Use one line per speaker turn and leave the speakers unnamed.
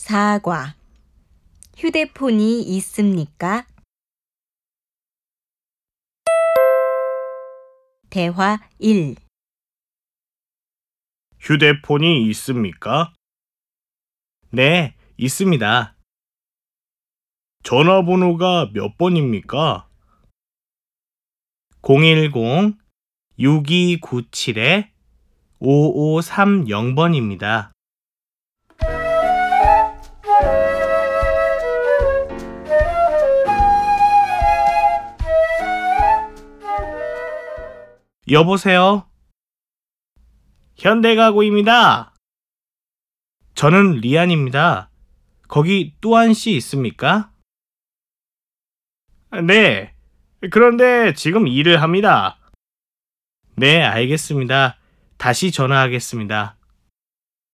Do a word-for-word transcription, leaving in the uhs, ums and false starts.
사과. 휴대폰이 있습니까? 대화 일.
휴대폰이 있습니까? 네, 있습니다. 전화번호가 몇 번입니까? 공일공 육이구칠 오오삼공 번입니다. 여보세요? 현대가구입니다. 저는 리안입니다. 거기 뚜안 씨 있습니까? 네, 그런데 지금 일을 합니다. 네, 알겠습니다. 다시 전화하겠습니다.